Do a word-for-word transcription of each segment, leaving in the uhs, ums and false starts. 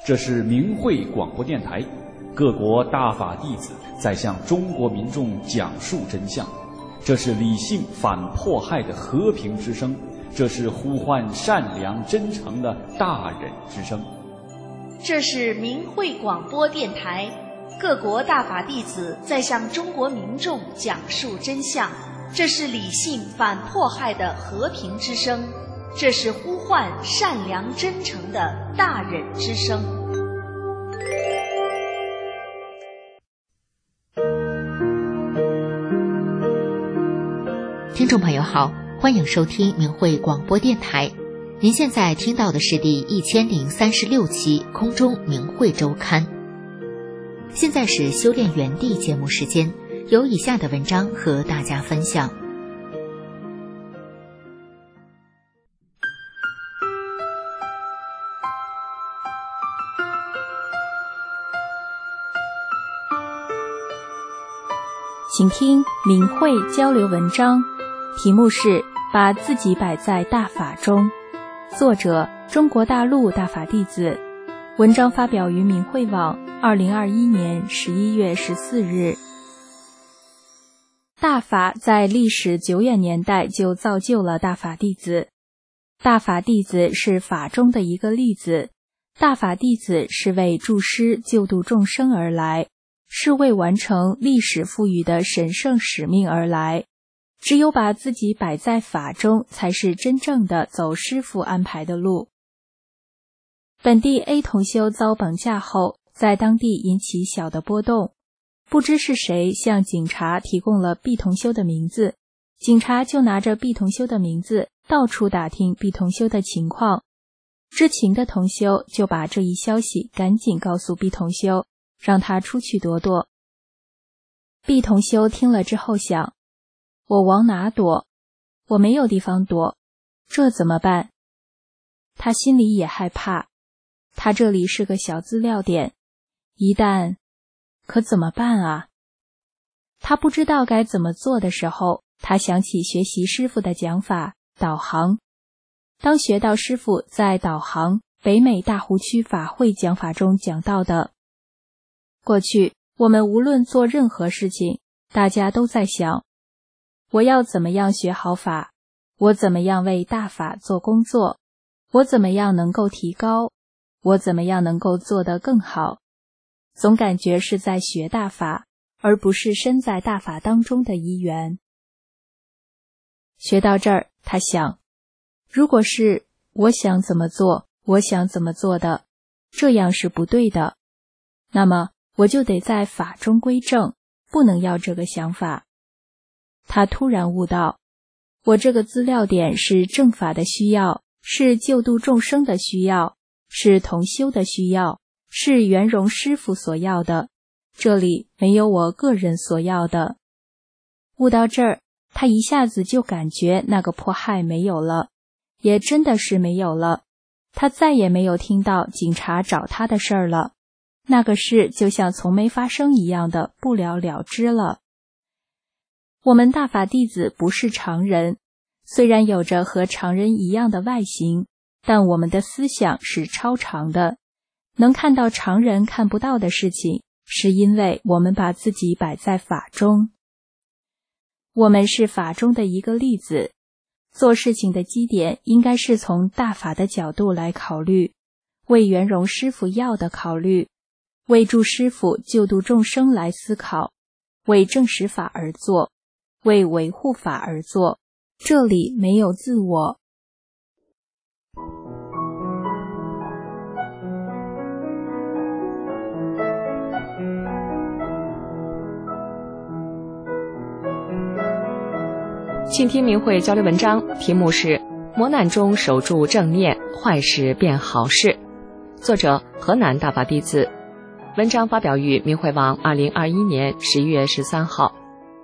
这是明慧广播电台，各国大法弟子在向中国民众讲述真相。这是理性反迫害的和平之声，这是呼唤善良真诚的大忍之声。 这是明慧广播电台，各国大法弟子在向中国民众讲述真相。这是理性反迫害的和平之声，这是呼唤善良真诚的大忍之声。 听众朋友好，欢迎收听明慧广播电台。您现在听到的是第一千零三十六期空中明慧周刊。现在是修炼园地节目时间，有以下的文章和大家分享。 请听明慧交流文章，题目是把自己摆在大法中，作者中国大陆大法弟子，文章发表于明慧网二零二一年十一月十四日。大法在历史久远年代就造就了大法弟子，大法弟子是法中的一个例子，大法弟子是为助师救度众生而来，是为完成历史赋予的神圣使命而来。只有把自己摆在法中，才是真正的走师父安排的路。本地 A 同修遭绑架后，在当地引起小的波动，不知是谁向警察提供了 B 同修的名字，警察就拿着 B 同修的名字到处打听 B 同修的情况。知情的同修就把这一消息赶紧告诉 B 同修，让他出去躲躲。 B 同修听了之后想，我往哪躲？我没有地方躲，这怎么办？他心里也害怕，他这里是个小资料点，一旦……可怎么办啊？他不知道该怎么做的时候，他想起学习师父的讲法导航。当学到师父在导航北美大湖区法会讲法中讲到的，过去我们无论做任何事情，大家都在想，我要怎么样学好法？我怎么样为大法做工作？我怎么样能够提高？我怎么样能够做得更好？总感觉是在学大法，而不是身在大法当中的一员。学到这儿，他想，如果是我想怎么做，我想怎么做的，这样是不对的，那么我就得在法中归正，不能要这个想法。他突然悟到，我这个资料点是正法的需要，是救度众生的需要，是同修的需要，是圆融师父所要的，这里没有我个人所要的。悟到这儿，他一下子就感觉那个迫害没有了，也真的是没有了。他再也没有听到警察找他的事儿了，那个事就像从没发生一样的不了了之了。我们大法弟子不是常人，虽然有着和常人一样的外形，但我们的思想是超常的，能看到常人看不到的事情，是因为我们把自己摆在法中。我们是法中的一个例子，做事情的基点应该是从大法的角度来考虑，为圆融师父要的考虑，为助师父救度众生来思考，为正实法而做，为维护法而做，这里没有自我。 请听明慧交流文章，题目是磨难中守住正念，坏事变好事，作者河南大法弟子，文章发表于明慧网二零二一年十一月十三号。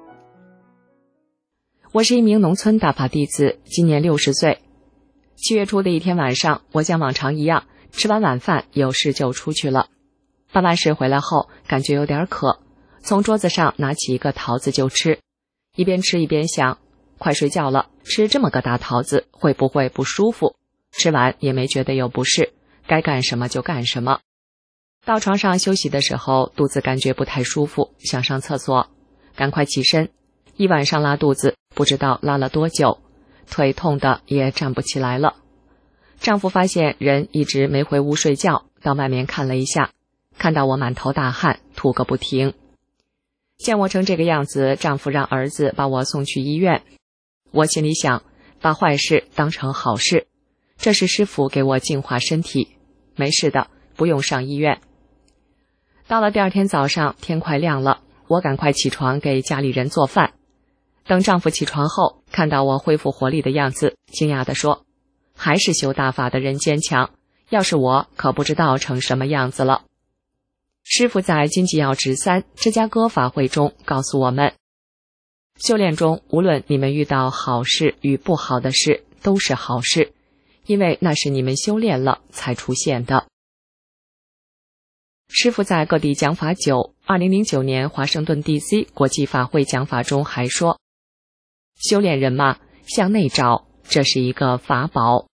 我是一名农村大法弟子，今年六十岁。七月初的一天晚上，我像往常一样吃完晚饭，有事就出去了。办完事回来后，感觉有点渴，从桌子上拿起一个桃子就吃，一边吃一边想，快睡觉了，吃这么个大桃子会不会不舒服？吃完也没觉得有不适，该干什么就干什么。 到床上休息的时候，肚子感觉不太舒服，想上厕所，赶快起身，一晚上拉肚子，不知道拉了多久，腿痛的也站不起来了。丈夫发现人一直没回屋睡觉，到外面看了一下，看到我满头大汗，吐个不停。见我成这个样子，丈夫让儿子把我送去医院。我心里想，把坏事当成好事，这是师父给我净化身体，没事的，不用上医院。到了第二天早上，天快亮了，我赶快起床给家里人做饭。等丈夫起床后，看到我恢复活力的样子，惊讶地说，还是修大法的人坚强，要是我可不知道成什么样子了。师父在金吉要直三芝加哥法会中告诉我们，修炼中无论你们遇到好事与不好的事，都是好事，因为那是你们修炼了才出现的。师父在各地讲法久，二零零九年华盛顿 D C 国际法会讲法中还说，修炼人嘛，向内找，这是一个法宝。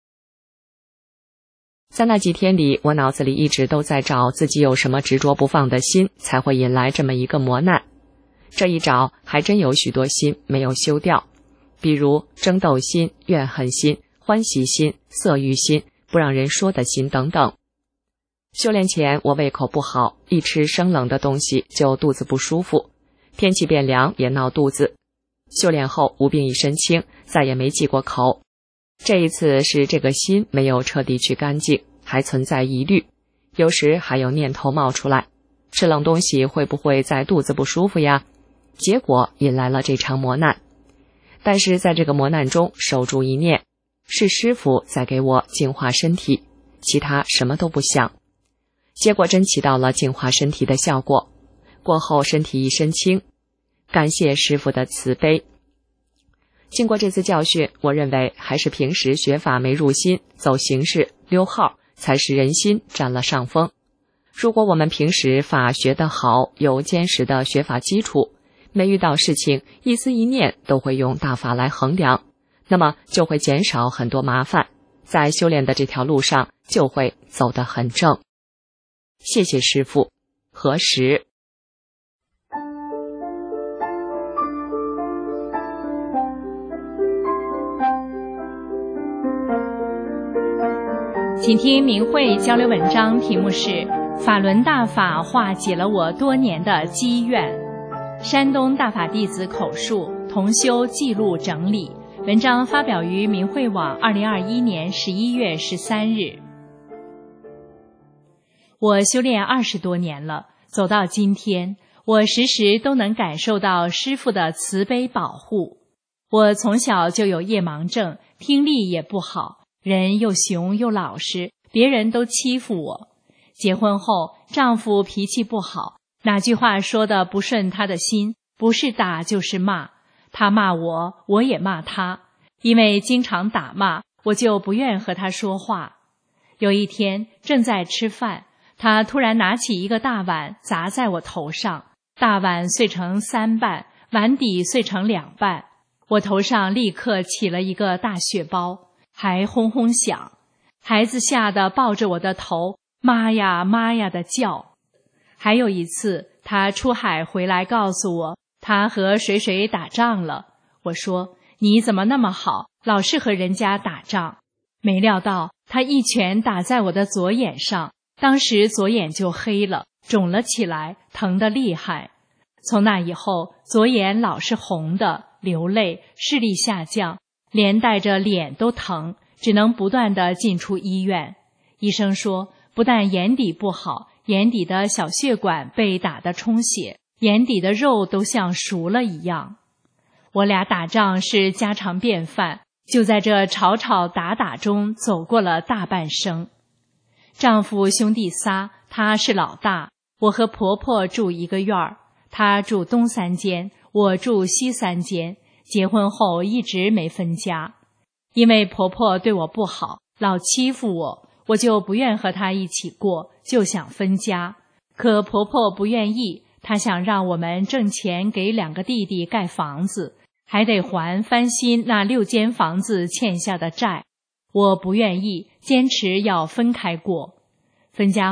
在那几天里，我脑子里一直都在找自己有什么执着不放的心，才会引来这么一个磨难。这一找，还真有许多心没有修掉，比如争斗心、怨恨心、欢喜心、色欲心、不让人说的心等等。修炼前我胃口不好，一吃生冷的东西就肚子不舒服，天气变凉也闹肚子。修炼后无病一身轻，再也没忌过口。这一次是这个心没有彻底去干净，还存在疑虑，有时还有念头冒出来，吃冷东西会不会在肚子不舒服呀？结果引来了这场磨难。但是在这个磨难中守住一念，是师父在给我净化身体，其他什么都不想。结果真起到了净化身体的效果，过后身体一身轻，感谢师父的慈悲。经过这次教训，我认为还是平时学法没入心，走形式溜号，才使人心占了上风。如果我们平时法学得好，有坚实的学法基础，没遇到事情一思一念都会用大法来衡量，那么就会减少很多麻烦，在修炼的这条路上就会走得很正。谢谢师父。何时？ 请听明慧交流文章，题目是法轮大法化解了我多年的积怨。山东大法弟子口述，同修记录整理。文章发表于明慧网二零二一年十一月十三日。我修炼二十多年了，走到今天，我时时都能感受到师父的慈悲保护。我从小就有夜盲症，听力也不好，人又熊又老实，别人都欺负我。结婚后，丈夫脾气不好，哪句话说的不顺他的心，不是打就是骂。他骂我，我也骂他。因为经常打骂，我就不愿和他说话。有一天，正在吃饭，他突然拿起一个大碗砸在我头上，大碗碎成三半，碗底碎成两半，我头上立刻起了一个大血包，还轰轰响。孩子吓得抱着我的头，妈呀妈呀的叫。还有一次，他出海回来告诉我，他和谁谁打仗了。我说，你怎么那么好，老是和人家打仗？没料到他一拳打在我的左眼上，当时左眼就黑了，肿了起来，疼得厉害。从那以后，左眼老是红的，流泪，视力下降，连带着脸都疼，只能不断地进出医院。医生说，不但眼底不好，眼底的小血管被打得充血，眼底的肉都像熟了一样。我俩打仗是家常便饭，就在这吵吵打打中走过了大半生。丈夫兄弟仨，他是老大，我和婆婆住一个院儿，他住东三间，我住西三间。结婚后一直没分家，因为婆婆对我不好，老欺负我，我就不愿和她一起过，就想分家。可婆婆不愿意，她想让我们挣钱给两个弟弟盖房子，还得还翻新那六间房子欠下的债。我不愿意，坚持要分开过。分家后，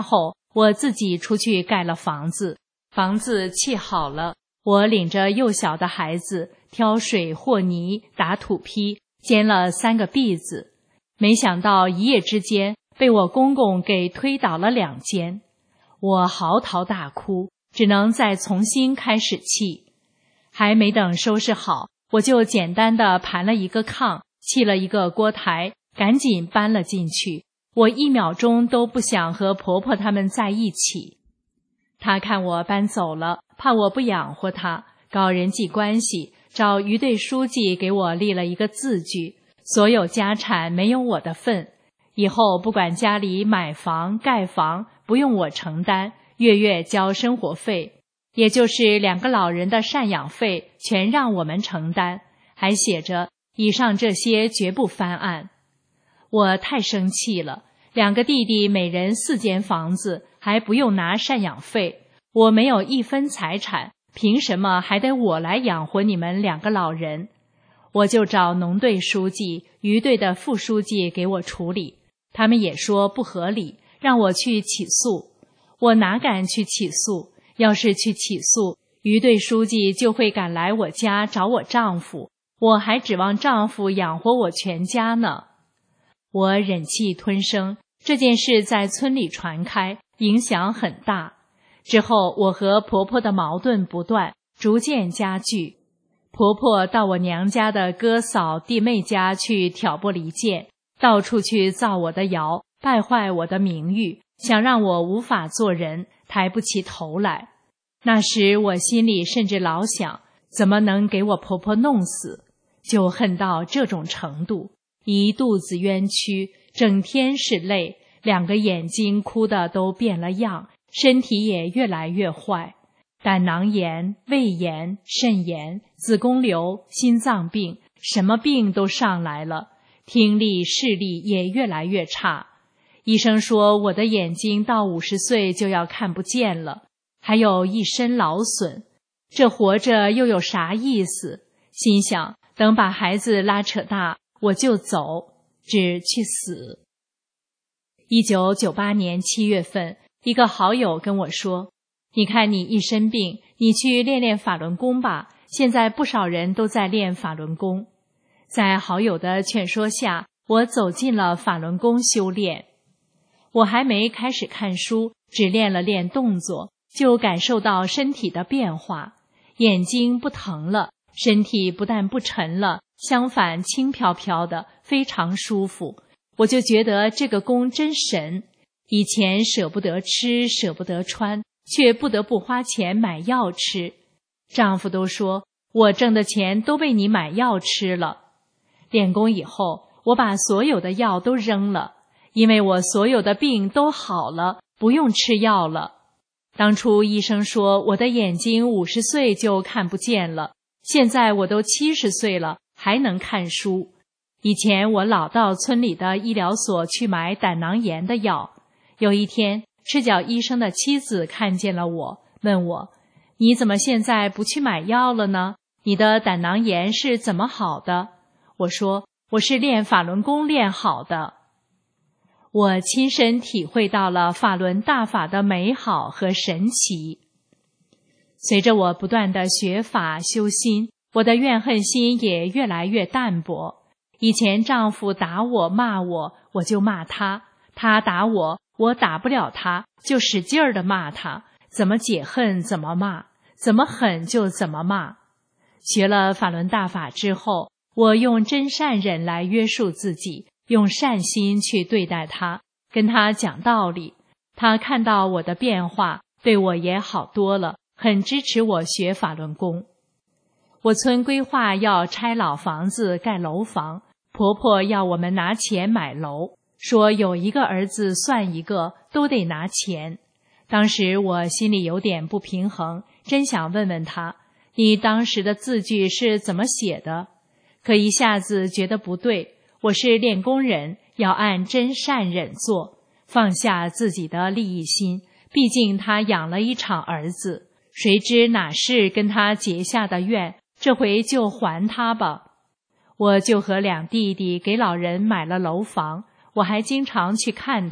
我自己出去盖了房子，房子砌好了，我领着幼小的孩子挑水和泥，打土坯，建了三个篦子。没想到一夜之间被我公公给推倒了两间，我嚎啕大哭，只能再重新开始砌。还没等收拾好，我就简单的盘了一个炕，砌了一个锅台，赶紧搬了进去。我一秒钟都不想和婆婆他们在一起。她看我搬走了，怕我不养活她，搞人际关系，找余队书记给我立了一个字据，所有家产没有我的份，以后不管家里买房盖房，不用我承担，月月交生活费，也就是两个老人的赡养费全让我们承担，还写着以上这些绝不翻案。我太生气了，两个弟弟每人四间房子，还不用拿赡养费，我没有一分财产，凭什么还得我来养活你们两个老人？我就找农队书记、余队的副书记给我处理，他们也说不合理，让我去起诉。我哪敢去起诉？要是去起诉，余队书记就会赶来我家找我丈夫，我还指望丈夫养活我全家呢。我忍气吞声，这件事在村里传开，影响很大。之后我和婆婆的矛盾不断，逐渐加剧。婆婆到我娘家的哥嫂弟妹家去挑拨离间，到处去造我的谣，败坏我的名誉，想让我无法做人，抬不起头来。那时我心里甚至老想，怎么能给我婆婆弄死？就恨到这种程度，一肚子冤屈，整天是泪，两个眼睛哭得都变了样，身体也越来越坏，胆囊炎、胃炎、肾炎、子宫瘤、心脏病，什么病都上来了，听力视力也越来越差。医生说我的眼睛到五十岁就要看不见了，还有一身劳损，这活着又有啥意思？心想等把孩子拉扯大，我就走，只去死。一九九八年七月份，一个好友跟我说，你看你一身病，你去练练法轮功吧，现在不少人都在练法轮功。在好友的劝说下，我走进了法轮功修炼。我还没开始看书，只练了练动作，就感受到身体的变化，眼睛不疼了，身体不但不沉了，相反轻飘飘的，非常舒服。我就觉得这个功真神，以前舍不得吃舍不得穿，却不得不花钱买药吃。丈夫都说我挣的钱都被你买药吃了。练功以后，我把所有的药都扔了，因为我所有的病都好了，不用吃药了。当初医生说我的眼睛五十岁就看不见了，现在我都七十岁了，还能看书。以前我老到村里的医疗所去买胆囊炎的药，有一天赤脚医生的妻子看见了我，问我，你怎么现在不去买药了呢？你的胆囊炎是怎么好的？我说，我是练法轮功练好的。我亲身体会到了法轮大法的美好和神奇。随着我不断的学法修心，我的怨恨心也越来越淡薄。以前丈夫打我骂我，我就骂他，他打我，我打不了他，就使劲儿地骂他，怎么解恨怎么骂，怎么狠就怎么骂。学了法轮大法之后，我用真善忍来约束自己，用善心去对待他，跟他讲道理。他看到我的变化，对我也好多了，很支持我学法轮功。我村规划要拆老房子盖楼房，婆婆要我们拿钱买楼，说有一个儿子算一个，都得拿钱。当时我心里有点不平衡，真想问问他，你当时的字据是怎么写的？可一下子觉得不对，我是练功人，要按真善忍做，放下自己的利益心，毕竟他养了一场儿子，谁知哪是跟他结下的怨，这回就还他吧。我就和两弟弟给老人买了楼房，我还经常去看他，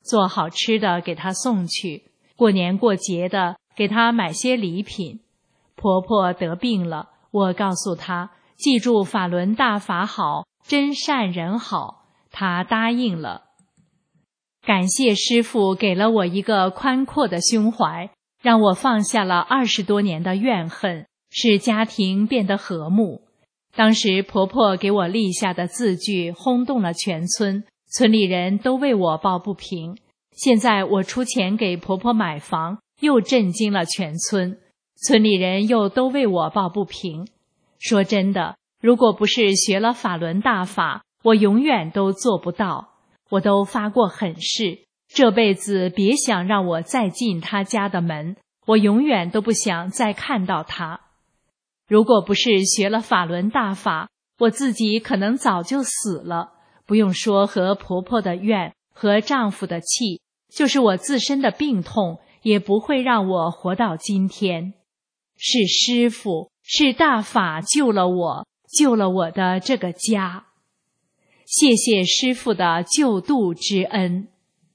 做好吃的给她送去，过年过节的给她买些礼品。婆婆得病了，我告诉她记住法轮大法好，真善人好，她答应了。感谢师父给了我一个宽阔的胸怀，让我放下了二十多年的怨恨，使家庭变得和睦。当时婆婆给我立下的字据轰动了全村，村里人都为我抱不平。现在我出钱给婆婆买房，又震惊了全村，村里人又都为我抱不平。说真的，如果不是学了法轮大法，我永远都做不到。我都发过狠誓，这辈子别想让我再进他家的门，我永远都不想再看到他。如果不是学了法轮大法，我自己可能早就死了，不用说和婆婆的怨，和丈夫的气，就是我自身的病痛，也不会让我活到今天。是师父，是大法救了我，救了我的这个家。谢谢师父的救度之恩。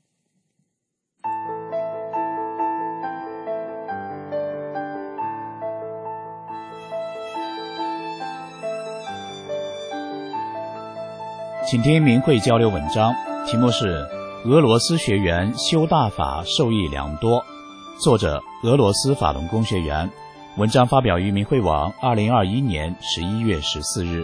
请听明慧交流文章，题目是俄罗斯学员修大法受益良多，作者俄罗斯法轮功学员。文章发表于明慧网二零二一年十一月十四日。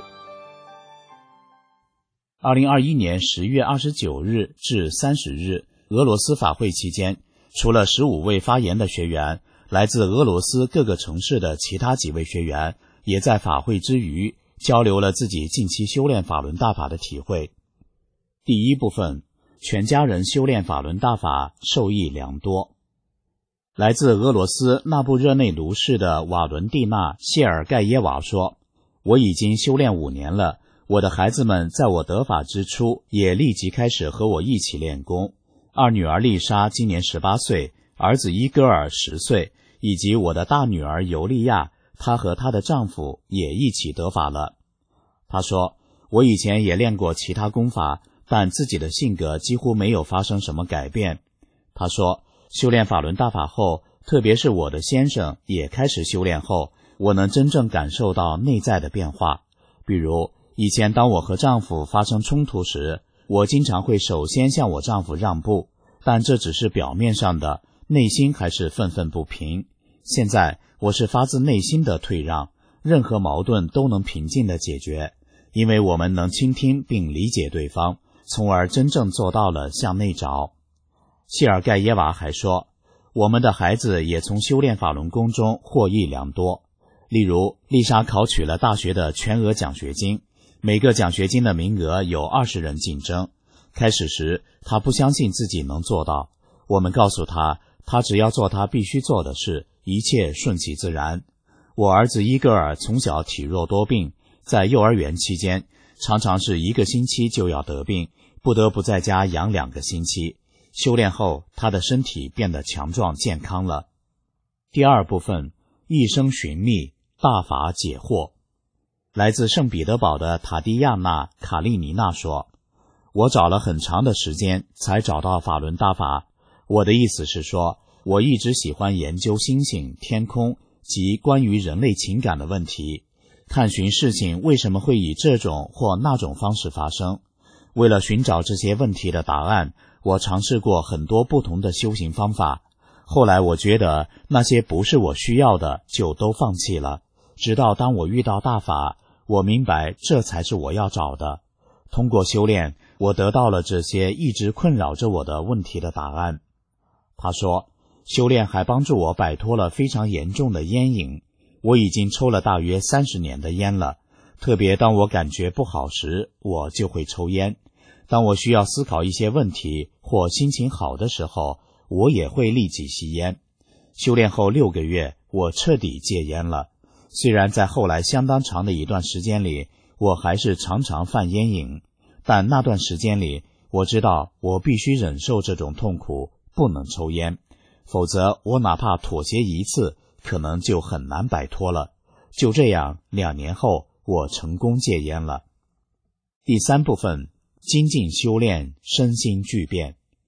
二零二一年十月二十九日至三十日，俄罗斯法会期间，除了十五位发言的学员，来自俄罗斯各个城市的其他几位学员也在法会之余交流了自己近期修炼法轮大法的体会。第一部分，全家人修炼法轮大法受益良多。来自俄罗斯纳布热内卢市的瓦伦蒂娜·谢尔盖耶娃说，我已经修炼五年了，我的孩子们在我得法之初也立即开始和我一起练功。二女儿丽莎今年十八岁，儿子伊戈尔十岁，以及我的大女儿尤利亚，她和她的丈夫也一起得法了。她说，我以前也练过其他功法，但自己的性格几乎没有发生什么改变。她说，修炼法轮大法后，特别是我的先生也开始修炼后，我能真正感受到内在的变化。比如以前当我和丈夫发生冲突时，我经常会首先向我丈夫让步，但这只是表面上的，内心还是愤愤不平。现在我是发自内心的退让，任何矛盾都能平静地解决，因为我们能倾听并理解对方，从而真正做到了向内找。谢尔盖耶娃还说，我们的孩子也从修炼法轮功中获益良多。例如，丽莎考取了大学的全额奖学金，每个奖学金的名额有二十人竞争。开始时，她不相信自己能做到。我们告诉她，她只要做她必须做的事，一切顺其自然。我儿子伊戈尔从小体弱多病，在幼儿园期间，常常是一个星期就要得病，不得不在家养两个星期。修炼后，他的身体变得强壮健康了。第二部分，一生寻觅，大法解惑。来自圣彼得堡的塔蒂亚娜·卡利尼娜说，我找了很长的时间才找到法轮大法。我的意思是说，我一直喜欢研究星星、天空及关于人类情感的问题，探寻事情为什么会以这种或那种方式发生。为了寻找这些问题的答案，我尝试过很多不同的修行方法，后来我觉得那些不是我需要的，就都放弃了。直到当我遇到大法，我明白这才是我要找的。通过修炼，我得到了这些一直困扰着我的问题的答案。他说，修炼还帮助我摆脱了非常严重的烟瘾。我已经抽了大约三十年的烟了，特别当我感觉不好时，我就会抽烟。当我需要思考一些问题或心情好的时候，我也会立即吸烟。修炼后六个月，我彻底戒烟了。虽然在后来相当长的一段时间里，我还是常常犯烟瘾，但那段时间里，我知道我必须忍受这种痛苦，不能抽烟，否则我哪怕妥协一次，可能就很难摆脱了。就这样，两年后，我成功戒烟了。第三部分，精进修炼，身心巨变。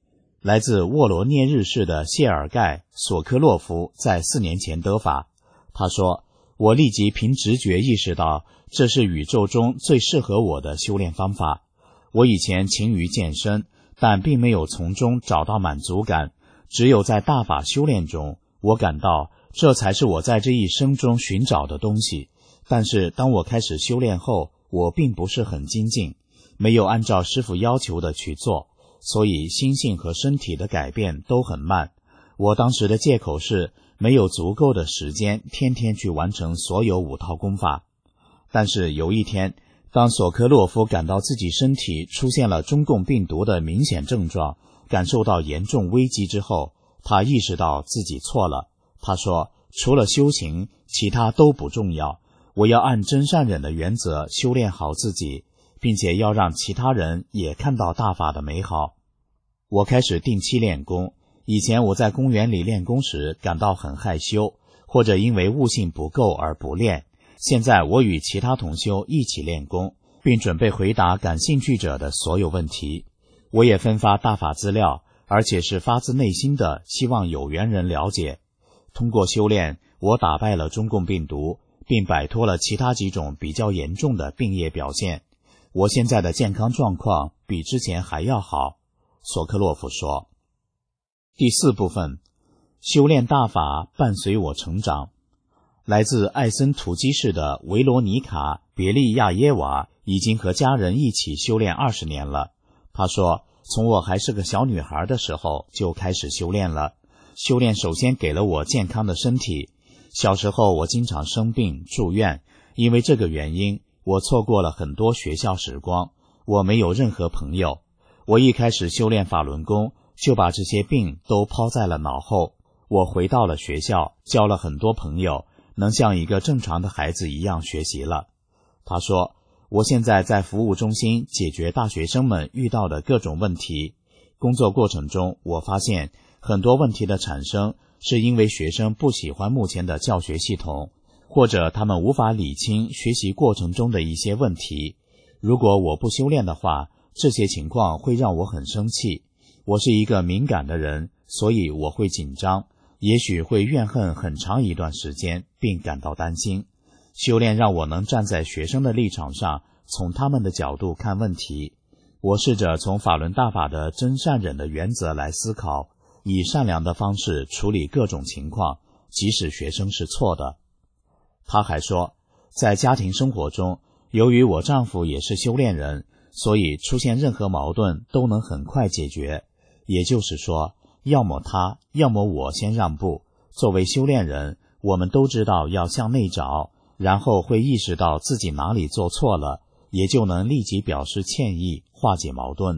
来自沃罗涅日市的谢尔盖·索科洛夫在四年前得法。他说，我立即凭直觉意识到这是宇宙中最适合我的修炼方法。我以前勤于健身，但并没有从中找到满足感，只有在大法修炼中，我感到这才是我在这一生中寻找的东西。但是当我开始修炼后，我并不是很精进，没有按照师父要求的去做，所以心性和身体的改变都很慢。我当时的借口是没有足够的时间天天去完成所有五套功法。但是有一天，当索科洛夫感到自己身体出现了中共病毒的明显症状，感受到严重危机之后，他意识到自己错了。他说，除了修行，其他都不重要，我要按真善忍的原则修炼好自己，并且要让其他人也看到大法的美好。我开始定期练功。以前我在公园里练功时感到很害羞，或者因为悟性不够而不练。现在我与其他同修一起练功，并准备回答感兴趣者的所有问题。我也分发大法资料，而且是发自内心的希望有缘人了解。通过修炼，我打败了中共病毒，并摆脱了其他几种比较严重的病业表现。我现在的健康状况比之前还要好，索科洛夫说。第四部分，修炼大法伴随我成长。来自艾森图基市的维罗妮卡·别利亚耶娃已经和家人一起修炼二十年了。她说，从我还是个小女孩的时候就开始修炼了。修炼首先给了我健康的身体。小时候我经常生病住院，因为这个原因，我错过了很多学校时光，我没有任何朋友。我一开始修炼法轮功，就把这些病都抛在了脑后。我回到了学校，交了很多朋友，能像一个正常的孩子一样学习了。他说，我现在在服务中心解决大学生们遇到的各种问题。工作过程中，我发现很多问题的产生是因为学生不喜欢目前的教学系统，或者他们无法理清学习过程中的一些问题。如果我不修炼的话，这些情况会让我很生气。我是一个敏感的人，所以我会紧张，也许会怨恨很长一段时间，并感到担心。修炼让我能站在学生的立场上，从他们的角度看问题。我试着从法轮大法的真善忍的原则来思考，以善良的方式处理各种情况，即使学生是错的。他还说，在家庭生活中，由于我丈夫也是修炼人，所以出现任何矛盾都能很快解决。也就是说，要么他，要么我先让步。作为修炼人，我们都知道要向内找，然后会意识到自己哪里做错了，也就能立即表示歉意，化解矛盾。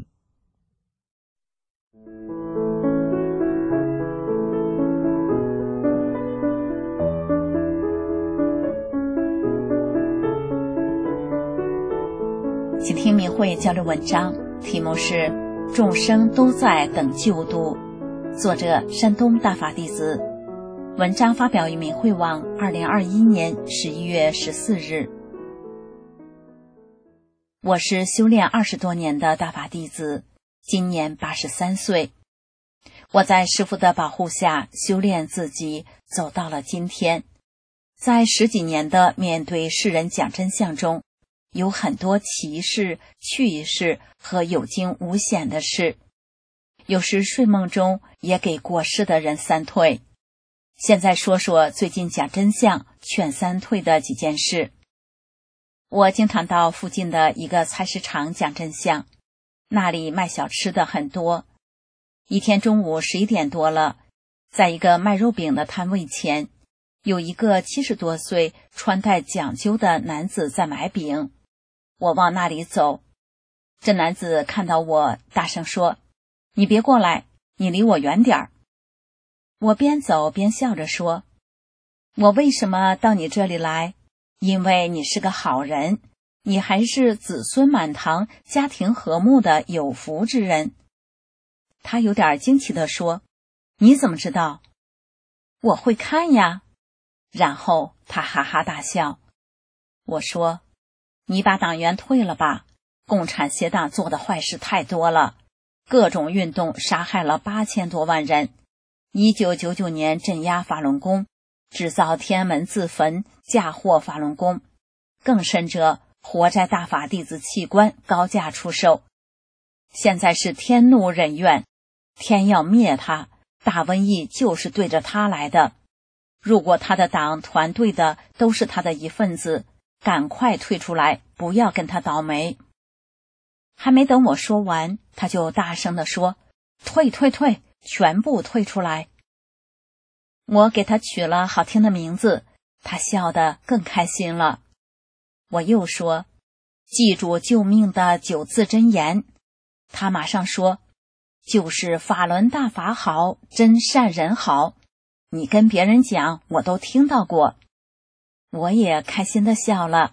请听明慧交流文章，题目是众生都在等救度，作者山东大法弟子。文章发表于明慧网二零二一年十一月十四日。我是修炼二十多年的大法弟子，今年八十三岁。我在师父的保护下修炼自己，走到了今天。在十几年的面对世人讲真相中，有很多奇事、趣事和有惊无险的事，有时睡梦中也给过世的人三退。现在说说最近讲真相劝三退的几件事。我经常到附近的一个菜市场讲真相，那里卖小吃的很多。一天中午十一点多了，在一个卖肉饼的摊位前，有一个七十多岁穿戴讲究的男子在买饼。我往那里走，这男子看到我，大声说：“你别过来，你离我远点儿。”我边走边笑着说：“我为什么到你这里来？因为你是个好人，你还是子孙满堂、家庭和睦的有福之人。”他有点惊奇地说：“你怎么知道？”我会看呀。然后他哈哈大笑。我说：“你把党员退了吧，共产邪党做的坏事太多了， 各种运动杀害了八千多万人。一九九九年镇压法轮功，制造天安门自焚，嫁祸法轮功。更甚者，活摘大法弟子器官高价出售。现在是天怒人怨，天要灭他，大瘟疫就是对着他来的。如果他的党团队的都是他的一份子，赶快退出来，不要跟他倒霉。还没等我说完，他就大声地说：退退退，全部退出来。我给他取了好听的名字，他笑得更开心了。我又说：记住救命的九字真言。他马上说：就是法轮大法好，真善人好。你跟别人讲，我都听到过。我也开心地笑了。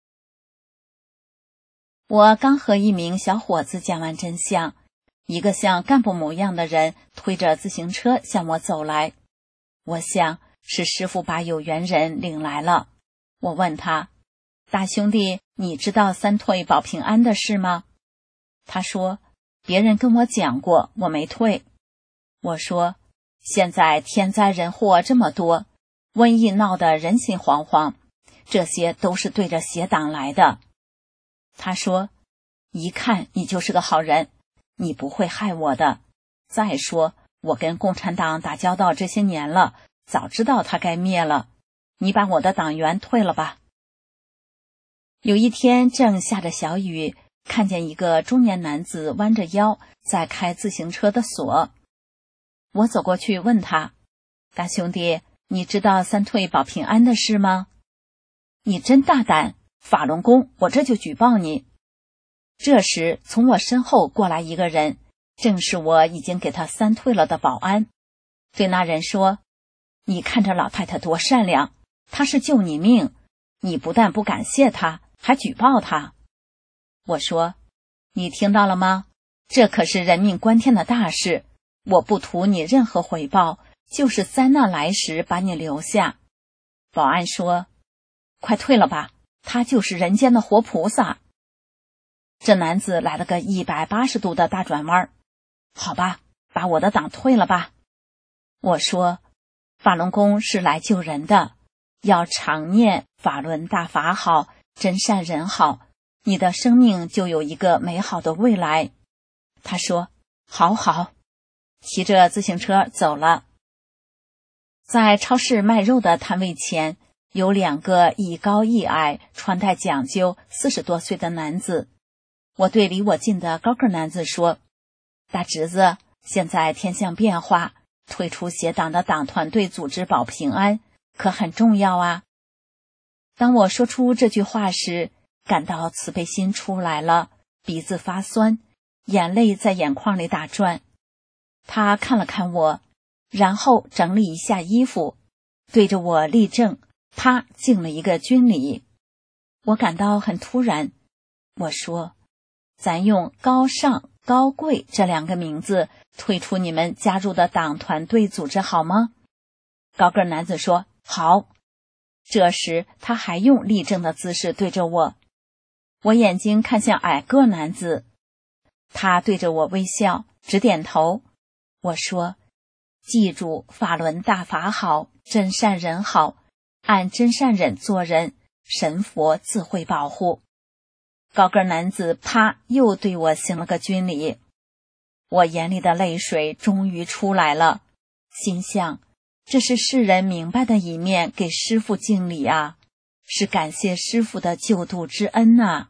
我刚和一名小伙子讲完真相，一个像干部模样的人推着自行车向我走来。我想是师父把有缘人领来了。我问他：大兄弟，你知道三退保平安的事吗？他说：别人跟我讲过，我没退。我说：现在天灾人祸这么多，瘟疫闹得人心惶惶，这些都是对着邪党来的。他说：一看你就是个好人，你不会害我的。再说我跟共产党打交道这些年了，早知道他该灭了。你把我的党员退了吧。有一天正下着小雨，看见一个中年男子弯着腰在开自行车的锁。我走过去问他：大兄弟，你知道三退保平安的事吗？你真大胆，法轮功，我这就举报你。这时从我身后过来一个人，正是我已经给他三退了的保安，对那人说：你看这老太太多善良，她是救你命，你不但不感谢她，还举报她。我说：你听到了吗？这可是人命关天的大事，我不图你任何回报，就是灾难来时把你留下。保安说：快退了吧，他就是人间的活菩萨。这男子来了个一百八十度的大转弯。好吧，把我的党退了吧。我说：法轮功是来救人的，要常念法轮大法好，真善人好，你的生命就有一个美好的未来。他说：好好，骑着自行车走了。在超市卖肉的摊位前，有两个一高一矮、穿戴讲究、四十多岁的男子。我对离我近的高个男子说：大侄子，现在天象变化，退出邪党的党团队组织保平安，可很重要啊。当我说出这句话时，感到慈悲心出来了，鼻子发酸，眼泪在眼眶里打转。他看了看我，然后整理一下衣服，对着我立正，啪敬了一个军礼。我感到很突然。我说：咱用高尚、高贵这两个名字退出你们加入的党团队组织好吗？高个男子说：好。这时他还用立正的姿势对着我。我眼睛看向矮个男子，他对着我微笑，直点头。我说：记住法轮大法好，真善人好，按真善忍做人，神佛自会保护。高个男子啪又对我行了个军礼。我眼里的泪水终于出来了，心想，这是世人明白的一面，给师父敬礼啊，是感谢师父的救度之恩啊。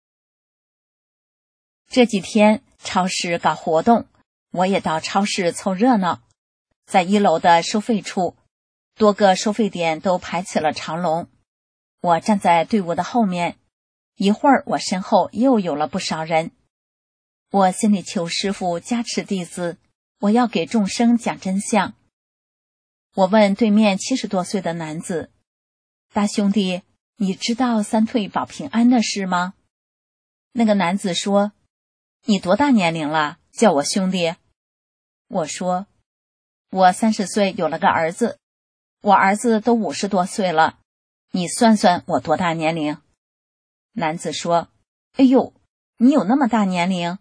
这几天超市搞活动，我也到超市凑热闹。在一楼的收费处，多个收费点都排起了长龙。我站在队伍的后面，一会儿我身后又有了不少人。我心里求师父加持弟子，我要给众生讲真相。我问对面七十多岁的男子：大兄弟，你知道三退保平安的事吗？那个男子说：你多大年龄了，叫我兄弟？我说：我三十岁有了个儿子，我儿子都五十多岁了，你算算我多大年龄？男子说：哎呦，你有那么大年龄？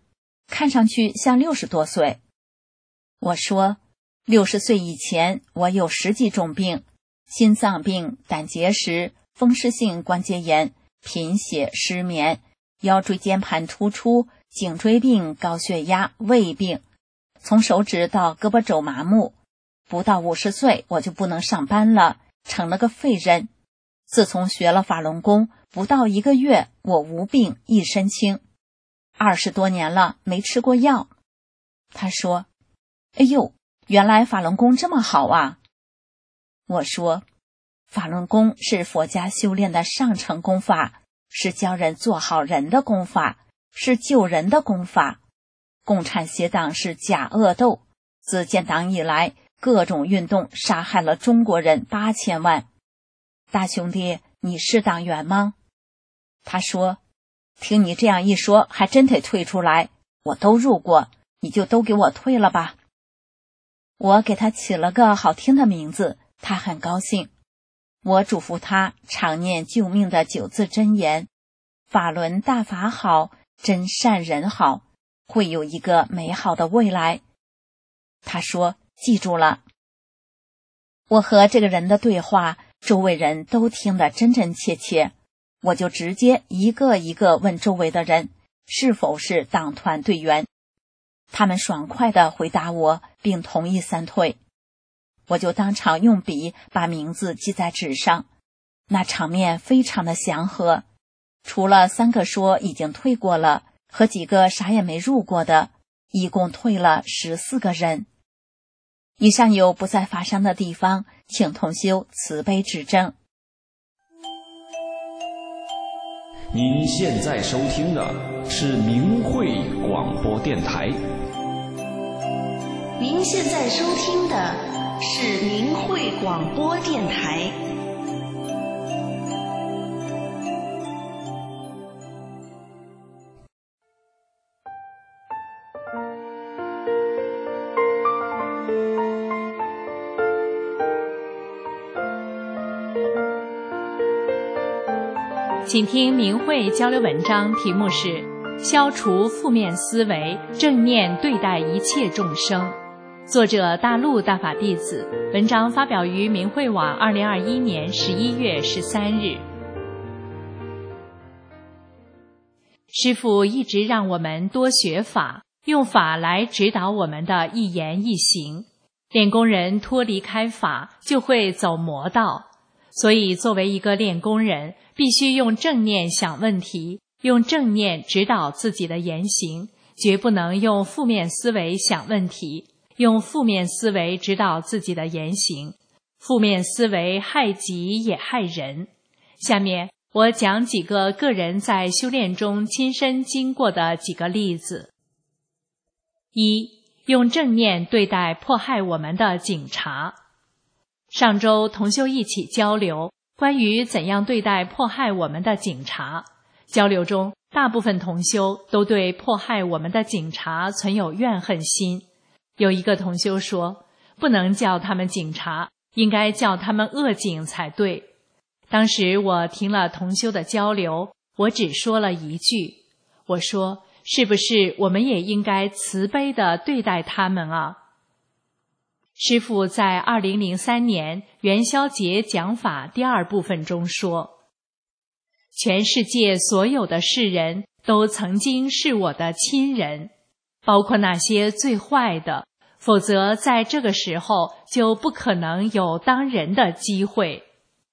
看上去像六十多岁。我说，六十岁以前我有十几种病，心脏病、胆结石、风湿性关节炎、贫血、失眠、腰椎间盘突出、颈椎病、高血压、胃病，从手指到胳膊肘麻木。不到五十岁我就不能上班了，成了个废人。自从学了法轮功，不到一个月我无病一身轻。二十多年了没吃过药。他说，哎呦，原来法轮功这么好啊。我说，法轮功是佛家修炼的上乘功法，是教人做好人的功法，是救人的功法。共产邪党是假恶斗，自建党以来，各种运动杀害了中国人八千万。大兄弟，你是党员吗？他说，听你这样一说，还真得退出来。我都入过，你就都给我退了吧。我给他起了个好听的名字，他很高兴。我嘱咐他常念救命的九字真言：法轮大法好，真善人好，会有一个美好的未来。他说，记住了。我和这个人的对话，周围人都听得真真切切，我就直接一个一个问周围的人是否是党团队员。他们爽快地回答我，并同意三退。我就当场用笔把名字记在纸上，那场面非常的祥和。除了三个说已经退过了，和几个啥也没入过的，一共退了十四个人。以上有不再发生的地方，请同修慈悲指正。 您现在收听的是明慧广播电台。 您现在收听的是明慧广播电台。 请听明慧交流文章，题目是消除负面思维，正念对待一切众生。作者大陆大法弟子，文章发表于明慧网二零二一年十一月十三日。师父一直让我们多学法，用法来指导我们的一言一行。练功人脱离开法，就会走魔道。所以作为一个练功人，必须用正念想问题，用正念指导自己的言行，绝不能用负面思维想问题，用负面思维指导自己的言行。负面思维害己也害人。下面我讲几个个人在修炼中亲身经过的几个例子。一、用正念对待迫害我们的警察。上周同修一起交流关于怎样对待迫害我们的警察。交流中，大部分同修都对迫害我们的警察存有怨恨心。有一个同修说，不能叫他们警察，应该叫他们恶警才对。当时我听了同修的交流，我只说了一句，我说，是不是我们也应该慈悲地对待他们啊？师父在二零零三年元宵节讲法第二部分中说，全世界所有的世人都曾经是我的亲人，包括那些最坏的，否则在这个时候就不可能有当人的机会。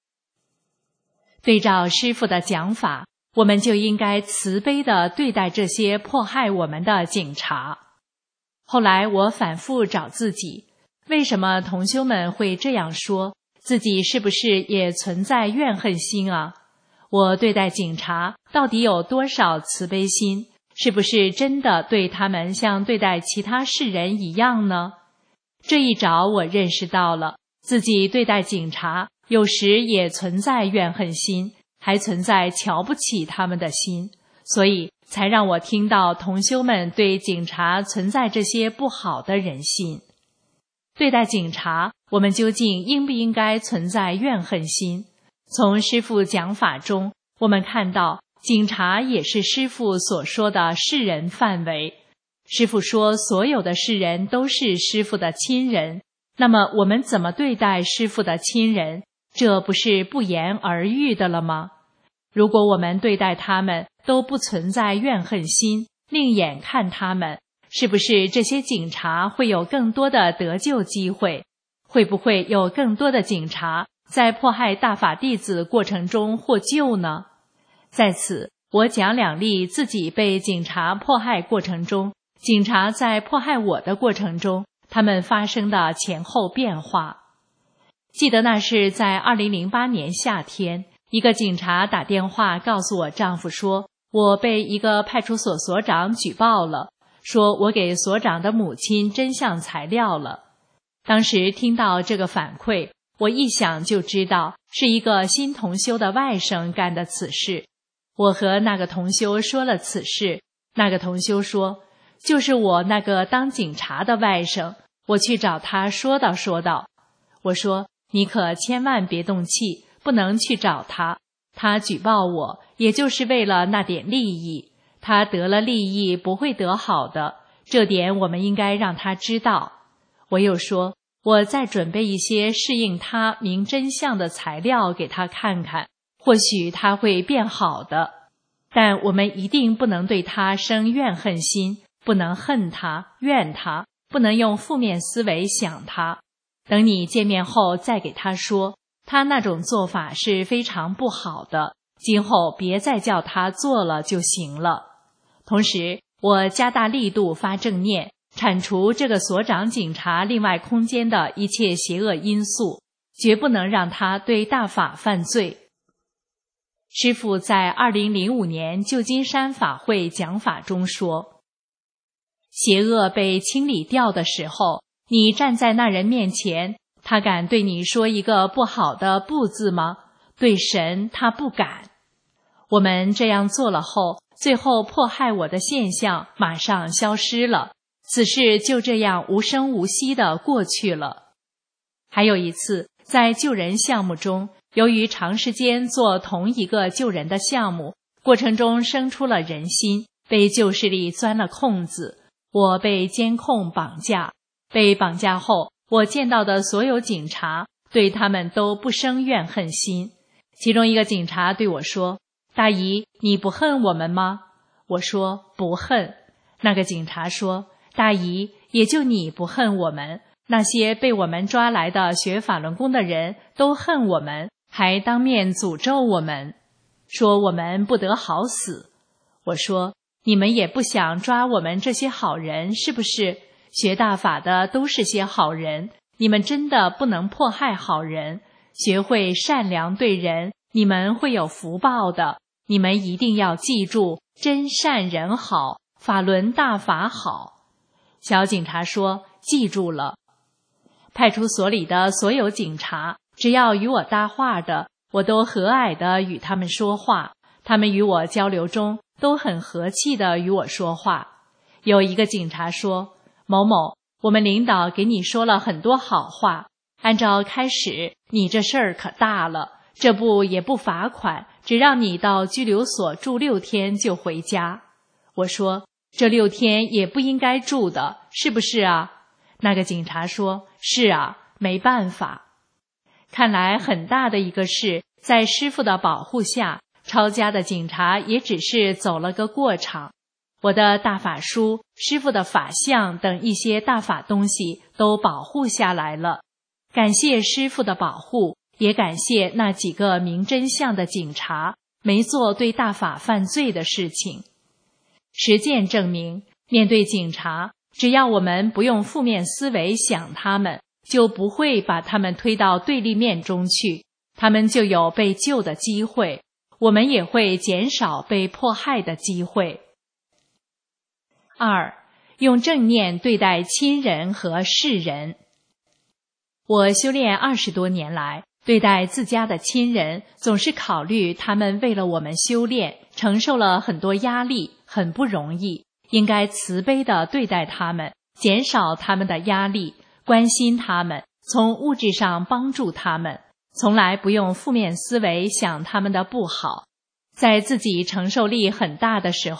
对照师父的讲法，我们就应该慈悲地对待这些迫害我们的警察。后来我反复找自己，为什么同修们会这样说？自己是不是也存在怨恨心啊？我对待警察到底有多少慈悲心？是不是真的对他们像对待其他世人一样呢？这一找，我认识到了自己对待警察有时也存在怨恨心，还存在瞧不起他们的心，所以才让我听到同修们对警察存在这些不好的人心。对待警察，我们究竟应不应该存在怨恨心？从师父讲法中，我们看到警察也是师父所说的世人范围， 师父说所有的世人都是师父的亲人，那么我们怎么对待师父的亲人？这不是不言而喻的了吗？如果我们对待他们都不存在怨恨心，另眼看他们，是不是这些警察会有更多的得救机会？会不会有更多的警察在迫害大法弟子过程中获救呢？在此，我讲两例自己被警察迫害过程中，警察在迫害我的过程中，他们发生的前后变化。记得那是在二零零八年夏天，一个警察打电话告诉我丈夫说，我被一个派出所所长举报了，说我给所长的母亲真相材料了。当时听到这个反馈，我一想就知道是一个新同修的外甥干的此事。我和那个同修说了此事，那个同修说，就是我那个当警察的外甥，我去找他说道说道。我说，你可千万别动气，不能去找他，他举报我也就是为了那点利益，他得了利益不会得好的，这点我们应该让他知道。我又说，我再准备一些适应他明真相的材料给他看看，或许他会变好的。但我们一定不能对他生怨恨心，不能恨他、怨他，不能用负面思维想他。等你见面后再给他说，他那种做法是非常不好的，今后别再叫他做了就行了。同时，我加大力度发正念，铲除这个所长警察另外空间的一切邪恶因素，绝不能让他对大法犯罪。师父在二零零五年旧金山法会讲法中说，邪恶被清理掉的时候，你站在那人面前，他敢对你说一个不好的不字吗？对神他不敢。我们这样做了后，最后迫害我的现象马上消失了，此事就这样无声无息地过去了。还有一次，在救人项目中，由于长时间做同一个救人的项目，过程中生出了人心，被旧势力钻了空子，我被监控绑架。被绑架后，我见到的所有警察对他们都不生怨恨心。其中一个警察对我说，大姨，你不恨我们吗？我说不恨。那个警察说，大姨，也就你不恨我们，那些被我们抓来的学法轮功的人都恨我们，还当面诅咒我们，说我们不得好死。我说，你们也不想抓我们这些好人是不是？学大法的都是些好人，你们真的不能迫害好人，学会善良对人，你们会有福报的。你们一定要记住，真善人好，法轮大法好。小警察说，记住了。派出所里的所有警察，只要与我搭话的，我都和蔼地与他们说话，他们与我交流中都很和气地与我说话。有一个警察说，某某，我们领导给你说了很多好话，按照开始，你这事儿可大了，这不也不罚款，只让你到拘留所住六天就回家。我说，这六天也不应该住的，是不是啊？那个警察说，是啊，没办法。看来很大的一个事，在师父的保护下，抄家的警察也只是走了个过场。我的大法书、师父的法相等一些大法东西都保护下来了。感谢师父的保护，也感谢那几个明真相的警察，没做对大法犯罪的事情。实践证明，面对警察，只要我们不用负面思维想他们，就不会把他们推到对立面中去，他们就有被救的机会，我们也会减少被迫害的机会。二，用正念对待亲人和世人。我修炼二十多年来，对待自家的亲人，总是考虑他们为了我们修炼，承受了很多压力，很不容易，应该慈悲地对待他们，减少他们的压力，关心他们，从物质上帮助他们，从来不用负面思维想他们的不好。在自己承受力很大的时候，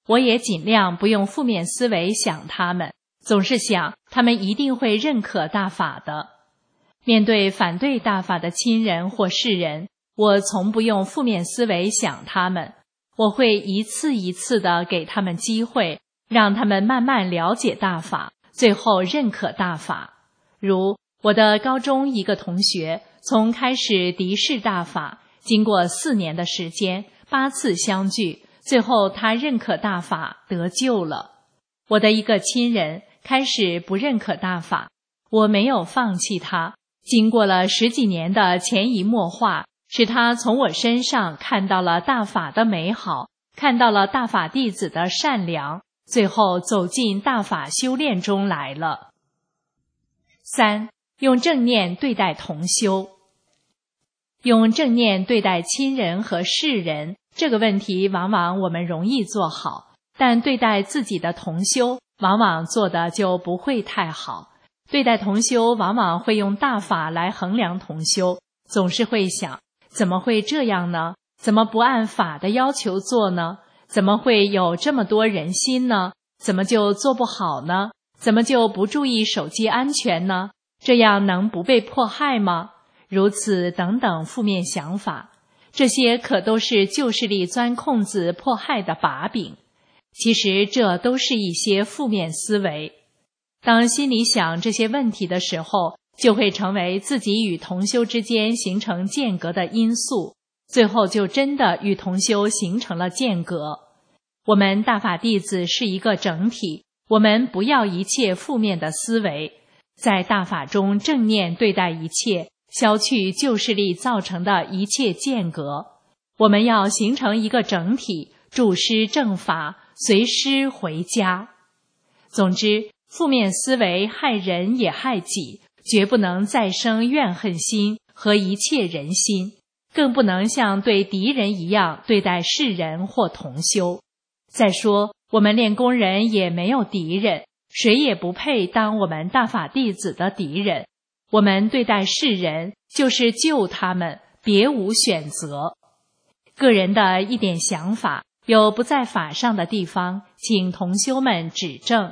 我也尽量不用负面思维想他们，总是想他们一定会认可大法的。面对反对大法的亲人或世人，我从不用负面思维想他们，我会一次一次地给他们机会，让他们慢慢了解大法，最后认可大法。如我的高中一个同学，从开始敌视大法，经过四年的时间，八次相聚，最后他认可大法，得救了。我的一个亲人开始不认可大法，我没有放弃他，经过了十几年的潜移默化，使他从我身上看到了大法的美好，看到了大法弟子的善良，最后走进大法修炼中来了。三、用正念对待同修。用正念对待亲人和世人，这个问题往往我们容易做好，但对待自己的同修，往往做的就不会太好。对待同修，往往会用大法来衡量同修，总是会想，怎么会这样呢？怎么不按法的要求做呢？怎么会有这么多人心呢？怎么就做不好呢？怎么就不注意手机安全呢？这样能不被迫害吗？如此等等负面想法，这些可都是旧势力钻空子迫害的把柄。其实这都是一些负面思维。当心里想这些问题的时候，就会成为自己与同修之间形成间隔的因素，最后就真的与同修形成了间隔。我们大法弟子是一个整体，我们不要一切负面的思维，在大法中正念对待一切，消去旧势力造成的一切间隔。我们要形成一个整体，助师正法，随师回家。总之，负面思维害人也害己，绝不能再生怨恨心和一切人心，更不能像对敌人一样对待世人或同修。再说，我们练功人也没有敌人，谁也不配当我们大法弟子的敌人。我们对待世人，就是救他们，别无选择。个人的一点想法，有不在法上的地方，请同修们指正。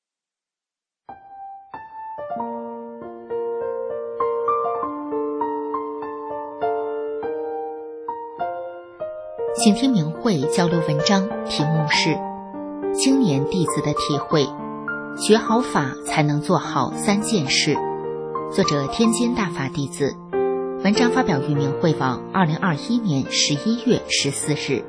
请听明慧交流文章，题目是《青年弟子的体会》，学好法才能做好三件事。作者天津大法弟子，文章发表于明慧网二零二一年十一月十四日。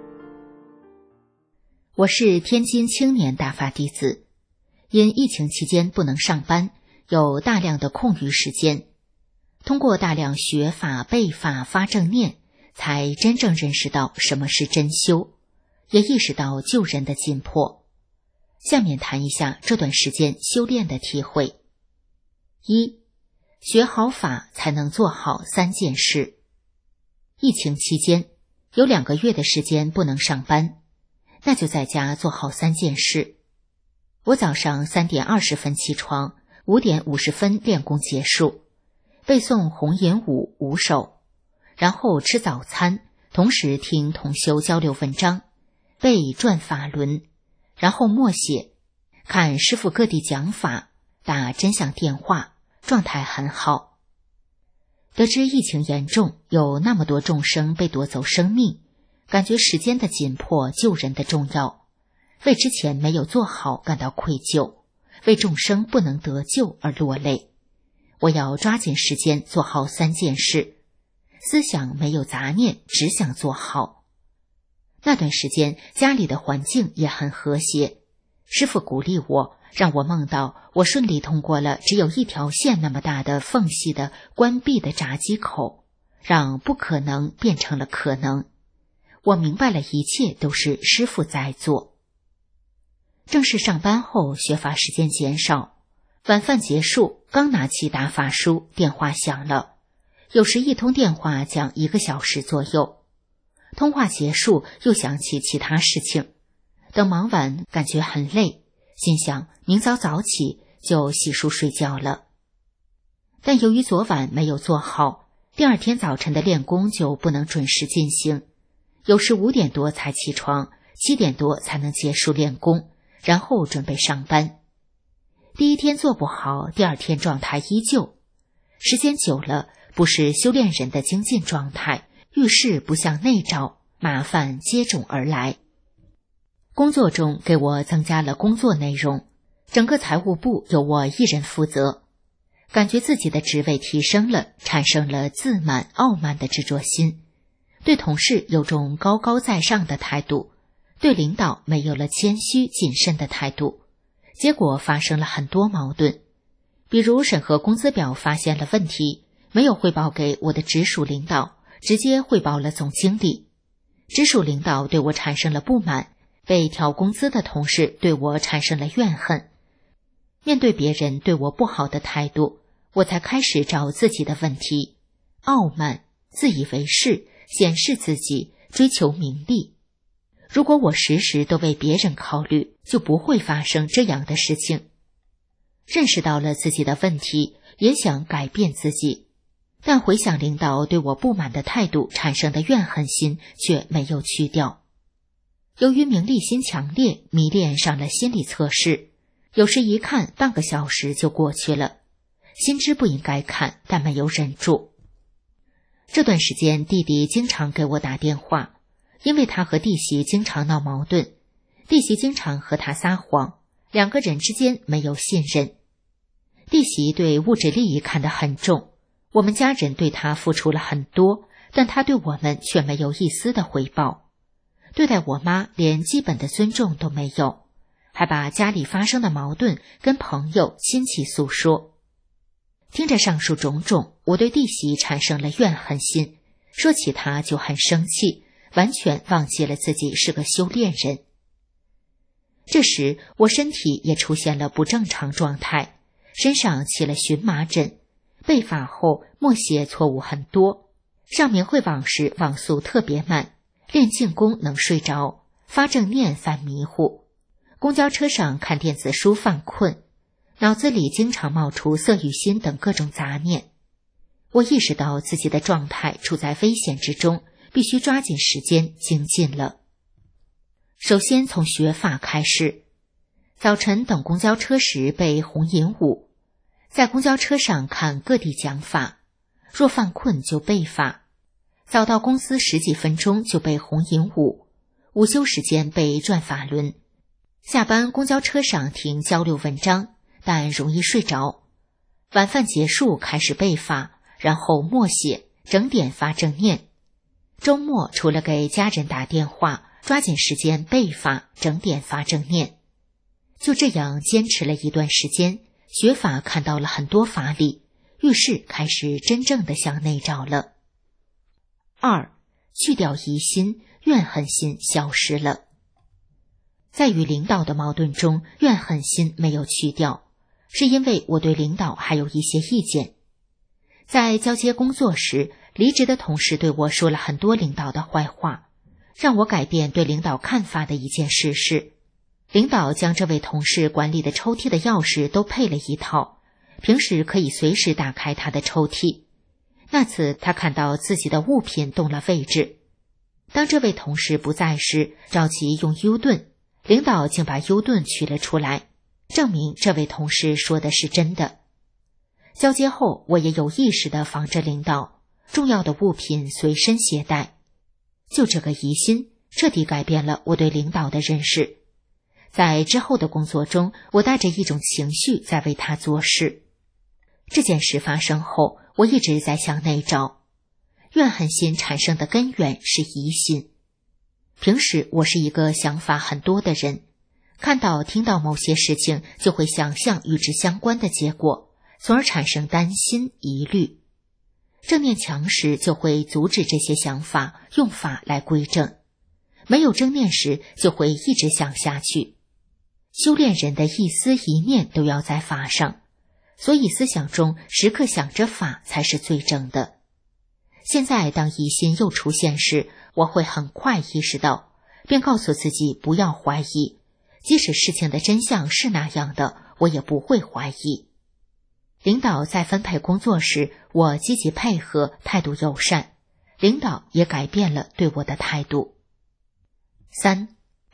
我是天津青年大法弟子，因疫情期间不能上班，有大量的空余时间，通过大量学法背法发正念，才真正认识到什么是真修，也意识到救人的紧迫。下面谈一下这段时间修炼的体会。一、学好法才能做好三件事。疫情期间有两个月的时间不能上班，那就在家做好三件事。我早上三点二十分起床，五点五十分练功结束，背诵红颜舞五首，然后吃早餐，同时听同修交流文章，背转法轮，然后默写，看师父各地讲法，打真相电话，状态很好。得知疫情严重，有那么多众生被夺走生命，感觉时间的紧迫，救人的重要，为之前没有做好感到愧疚，为众生不能得救而落泪。我要抓紧时间做好三件事，思想没有杂念，只想做好。那段时间家里的环境也很和谐，师父鼓励我，让我梦到我顺利通过了只有一条线那么大的缝隙的关闭的闸机口，让不可能变成了可能。我明白了一切都是师父在做。正式上班后，学法时间减少，晚饭结束，刚拿起打法书，电话响了。有时一通电话讲一个小时左右，通话结束又想起其他事情，等忙完感觉很累，心想明早早起就洗漱睡觉了。但由于昨晚没有做好，第二天早晨的练功就不能准时进行，有时五点多才起床， 七点多才能结束练功，然后准备上班。第一天做不好，第二天状态依旧。时间久了，不是修炼人的精进状态，遇事不向内照，麻烦接踵而来。工作中给我增加了工作内容，整个财务部由我一人负责，感觉自己的职位提升了，产生了自满傲慢的执着心，对同事有种高高在上的态度，对领导没有了谦虚谨慎的态度，结果发生了很多矛盾。比如审核工资表发现了问题，没有汇报给我的直属领导，直接汇报了总经理。直属领导对我产生了不满，被调工资的同事对我产生了怨恨。面对别人对我不好的态度，我才开始找自己的问题，傲慢、自以为是、显示自己、追求名利。如果我时时都为别人考虑，就不会发生这样的事情。认识到了自己的问题，也想改变自己，但回想领导对我不满的态度产生的怨恨心却没有去掉。由于名利心强烈，迷恋上了心理测试，有时一看半个小时就过去了，心知不应该看，但没有忍住。这段时间弟弟经常给我打电话，因为他和弟媳经常闹矛盾，弟媳经常和他撒谎，两个人之间没有信任。弟媳对物质利益看得很重，我们家人对他付出了很多，但他对我们却没有一丝的回报。对待我妈连基本的尊重都没有，还把家里发生的矛盾跟朋友亲戚诉说。听着上述种种，我对弟媳产生了怨恨心，说起她就很生气，完全忘记了自己是个修炼人。这时我身体也出现了不正常状态，身上起了荨麻疹，被罚后默写错误很多，上明慧网时网速特别慢，练静功能睡着，发正念犯迷糊，公交车上看电子书犯困，脑子里经常冒出色欲心等各种杂念。我意识到自己的状态处在危险之中，必须抓紧时间精进了。首先从学法开始，早晨等公交车时背红银舞，在公交车上看各地讲法，若犯困就背法，早到公司十几分钟就背红银舞，午休时间背转法轮，下班公交车上听交流文章，但容易睡着。晚饭结束开始背法，然后默写，整点发正念。周末除了给家人打电话，抓紧时间背法，整点发正念。就这样坚持了一段时间，学法看到了很多法理，遇事开始真正的向内照了。二，去掉疑心，怨恨心消失了。在与领导的矛盾中，怨恨心没有去掉，是因为我对领导还有一些意见。在交接工作时，离职的同事对我说了很多领导的坏话，让我改变对领导看法的一件事是，领导将这位同事管理的抽屉的钥匙都配了一套，平时可以随时打开他的抽屉。那次他看到自己的物品动了位置，当这位同事不在时，着急用 U 盾，领导竟把 U 盾取了出来，证明这位同事说的是真的。交接后，我也有意识地防着领导，重要的物品随身携带。就这个疑心，彻底改变了我对领导的认识。在之后的工作中，我带着一种情绪在为他做事。这件事发生后，我一直在向内照。怨恨心产生的根源是疑心。平时我是一个想法很多的人，看到听到某些事情就会想象与之相关的结果，从而产生担心疑虑。正念强时就会阻止这些想法，用法来归正。没有正念时就会一直想下去。修炼人的一思一念都要在法上，所以思想中时刻想着法才是最正的。现在当疑心又出现时，我会很快意识到，便告诉自己不要怀疑，即使事情的真相是那样的，我也不会怀疑。领导在分配工作时，我积极配合，态度友善，领导也改变了对我的态度。三，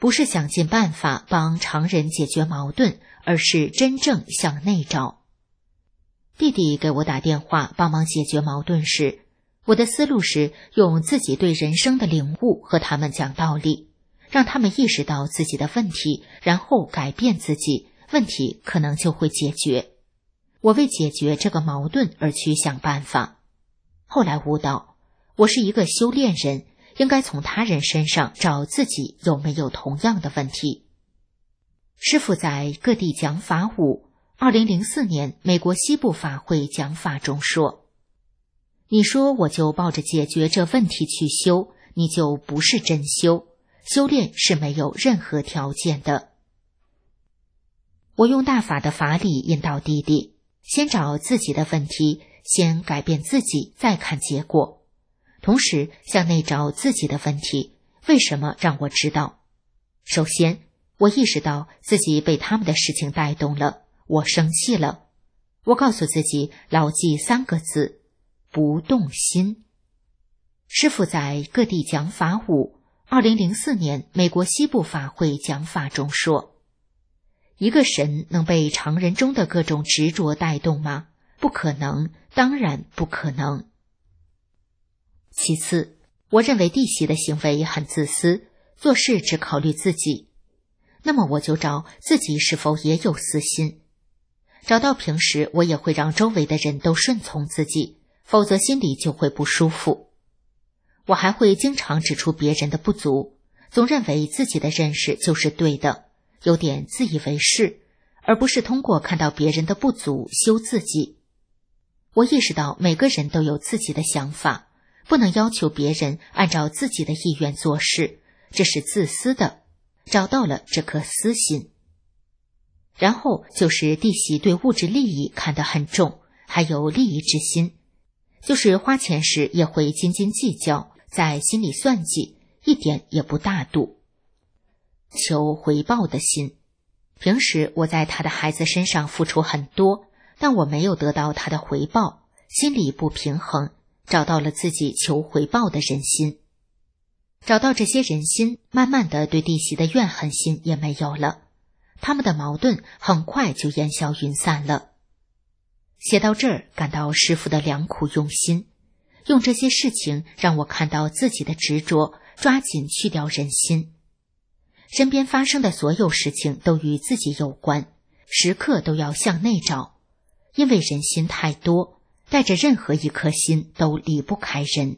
不是想尽办法帮常人解决矛盾，而是真正向内找。弟弟给我打电话帮忙解决矛盾时，我的思路是用自己对人生的领悟和他们讲道理，让他们意识到自己的问题，然后改变自己，问题可能就会解决。我为解决这个矛盾而去想办法。后来悟到，我是一个修炼人，应该从他人身上找自己有没有同样的问题。师父在各地讲法舞，二零零四年美国西部法会讲法中说，你说我就抱着解决这问题去修，你就不是真修，修炼是没有任何条件的。我用大法的法理引导弟弟，先找自己的问题，先改变自己，再看结果。同时向内找自己的问题，为什么让我知道？首先，我意识到自己被他们的事情带动了，我生气了。我告诉自己牢记三个字：不动心。师父在各地讲法舞，二零零四年美国西部法会讲法中说，一个神能被常人中的各种执着带动吗？不可能，当然不可能。其次，我认为弟媳的行为很自私，做事只考虑自己。那么我就找自己是否也有私心。找到平时我也会让周围的人都顺从自己，否则心里就会不舒服。我还会经常指出别人的不足，总认为自己的认识就是对的，有点自以为是，而不是通过看到别人的不足修自己。我意识到每个人都有自己的想法，不能要求别人按照自己的意愿做事，这是自私的，找到了这颗私心。然后就是弟媳对物质利益看得很重，还有利益之心，就是花钱时也会斤斤计较，在心里算计，一点也不大度。求回报的心，平时我在他的孩子身上付出很多，但我没有得到他的回报，心里不平衡，找到了自己求回报的人心。找到这些人心，慢慢的对弟媳的怨恨心也没有了，他们的矛盾很快就烟消云散了。写到这儿，感到师父的良苦用心，用这些事情让我看到自己的执着，抓紧去掉人心。身边发生的所有事情都与自己有关，时刻都要向内找，因为人心太多，带着任何一颗心都离不开人。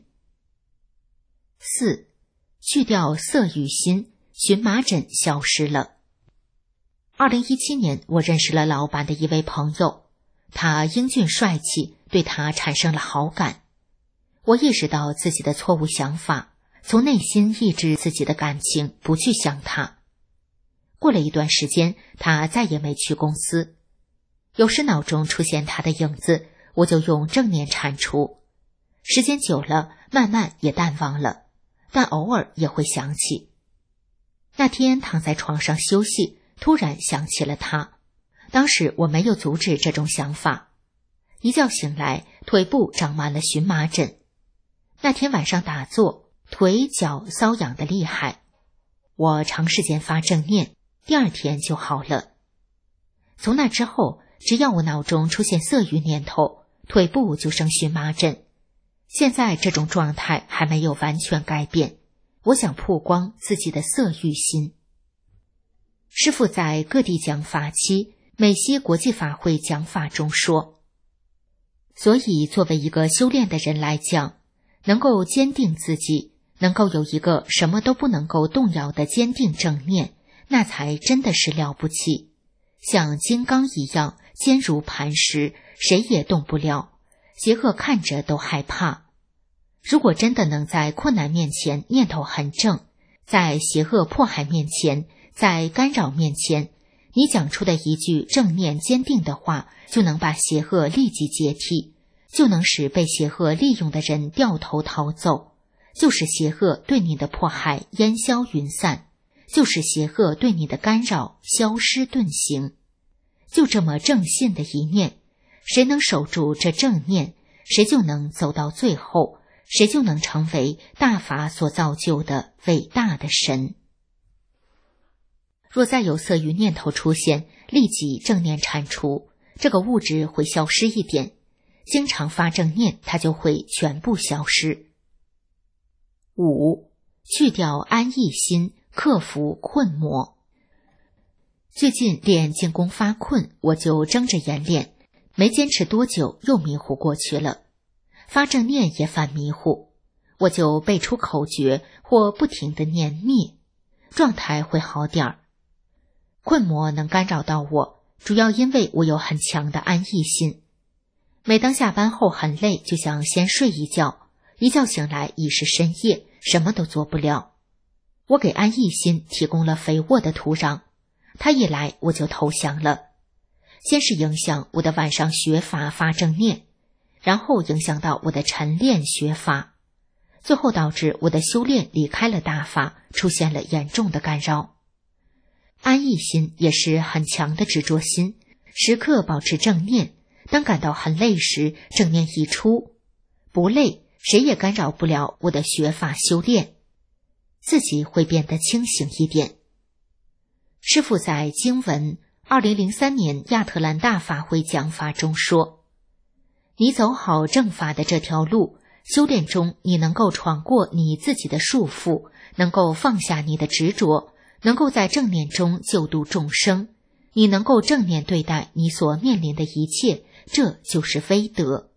四，去掉色欲心，荨麻疹消失了。二零一七年，我认识了老板的一位朋友，他英俊帅气，对他产生了好感。我意识到自己的错误想法，从内心抑制自己的感情，不去想他。过了一段时间，他再也没去公司。有时脑中出现他的影子，我就用正念铲除。时间久了，慢慢也淡忘了，但偶尔也会想起。那天躺在床上休息，突然想起了他。当时我没有阻止这种想法。一觉醒来，腿部长满了荨麻疹。那天晚上打坐，腿脚瘙痒的厉害。我长时间发正念，第二天就好了。从那之后，只要我脑中出现色欲念头，腿部就生荨麻疹。现在这种状态还没有完全改变，我想曝光自己的色欲心。师父在各地讲法期，美西国际法会讲法中说，所以作为一个修炼的人来讲，能够坚定自己，能够有一个什么都不能够动摇的坚定正念，那才真的是了不起。像金刚一样坚如磐石，谁也动不了，邪恶看着都害怕。如果真的能在困难面前念头很正，在邪恶迫害面前，在干扰面前，你讲出的一句正念坚定的话，就能把邪恶立即解体，就能使被邪恶利用的人掉头逃走，就使邪恶对你的迫害烟消云散，就使邪恶对你的干扰消失遁形。就这么正信的一念，谁能守住这正念，谁就能走到最后，谁就能成为大法所造就的伟大的神。 若再有色欲念头出现，立即正念铲除，这个物质会消失一点。经常发正念，它就会全部消失。五、去掉安逸心，克服困魔。最近练静功发困，我就睁着眼练，没坚持多久又迷糊过去了。发正念也犯迷糊，我就背出口诀或不停地念灭，状态会好点儿。困魔能干扰到我，主要因为我有很强的安逸心。每当下班后很累，就想先睡一觉，一觉醒来已是深夜，什么都做不了。我给安逸心提供了肥沃的土壤，他一来我就投降了。先是影响我的晚上学法发正念，然后影响到我的晨练学法，最后导致我的修炼离开了大法，出现了严重的干扰。安逸心也是很强的执着心，时刻保持正念，当感到很累时，正念一出，不累，谁也干扰不了我的学法修炼，自己会变得清醒一点。师父在经文二零零三年亚特兰大法会讲法中说，你走好正法的这条路，修炼中你能够闯过你自己的束缚，能够放下你的执着，能够在正念中救度众生，你能够正念对待你所面临的一切，这就是威德。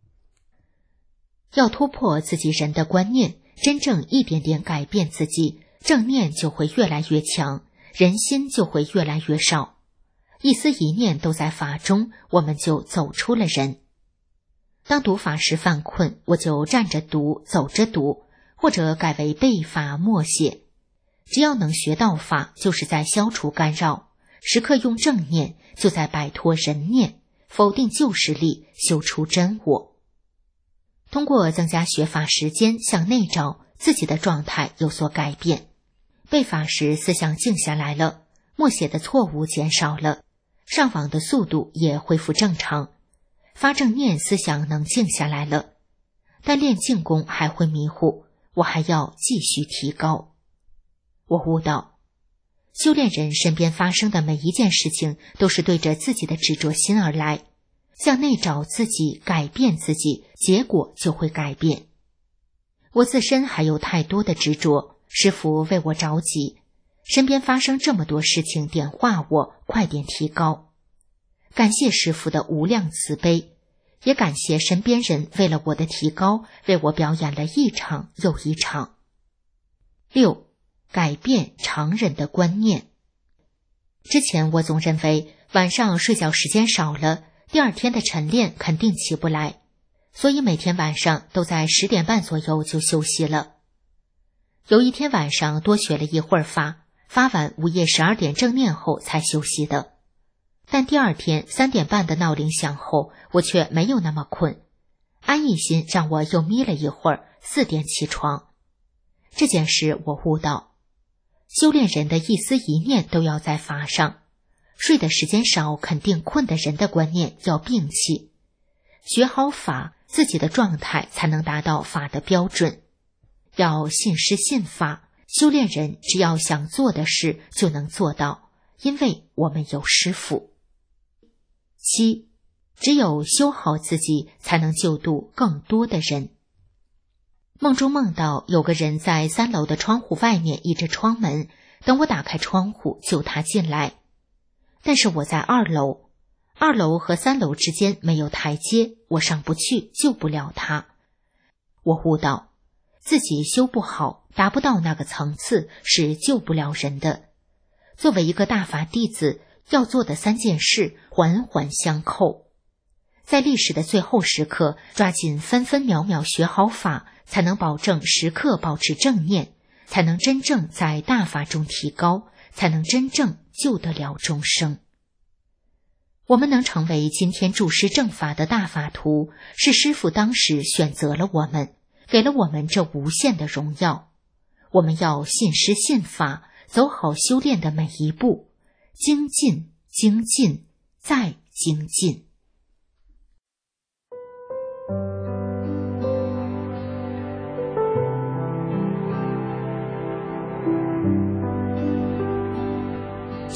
要突破自己人的观念，真正一点点改变自己，正念就会越来越强，人心就会越来越少。一丝一念都在法中，我们就走出了人。当读法时犯困，我就站着读，走着读，或者改为背法默写。只要能学到法，就是在消除干扰，时刻用正念，就在摆脱人念，否定旧势力，修出真我。通过增加学法时间，向内照，自己的状态有所改变。背法时思想静下来了，默写的错误减少了，上网的速度也恢复正常，发正念思想能静下来了。但练静功还会迷糊，我还要继续提高。我悟到，修炼人身边发生的每一件事情都是对着自己的执着心而来，向内找自己，改变自己，结果就会改变。我自身还有太多的执着，师父为我着急，身边发生这么多事情，点化我，快点提高。感谢师父的无量慈悲，也感谢身边人为了我的提高，为我表演了一场又一场。六、改变常人的观念。之前我总认为晚上睡觉时间少了，第二天的晨练肯定起不来，所以每天晚上都在十点半左右就休息了。有一天晚上多学了一会儿法，发完午夜十二点正念后才休息的。但第二天三点半的闹铃响后，我却没有那么困，安逸心让我又眯了一会儿，四点起床。这件事我悟到，修炼人的一丝一念都要在法上，睡的时间少肯定困的人的观念要摒弃，学好法，自己的状态才能达到法的标准。要信师信法，修炼人只要想做的事就能做到，因为我们有师父。七，只有修好自己，才能救度更多的人。梦中梦到有个人在三楼的窗户外面倚着窗门，等我打开窗户救他进来。但是我在二楼，二楼和三楼之间没有台阶，我上不去，救不了他。我悟到，自己修不好，达不到那个层次，是救不了人的。作为一个大法弟子，要做的三件事环环相扣。在历史的最后时刻，抓紧分分秒秒学好法，才能保证时刻保持正念，才能真正在大法中提高，才能真正救得了众生。我们能成为今天注师正法的大法徒，是师父当时选择了我们，给了我们这无限的荣耀。我们要信师信法，走好修炼的每一步，精进，精进，再精进。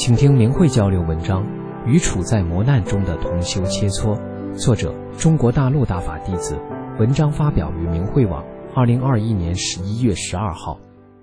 请听明慧交流文章《与处在磨难中的同修切磋》，作者中国大陆大法弟子，文章发表于明慧网，二零二一年十一月十二号。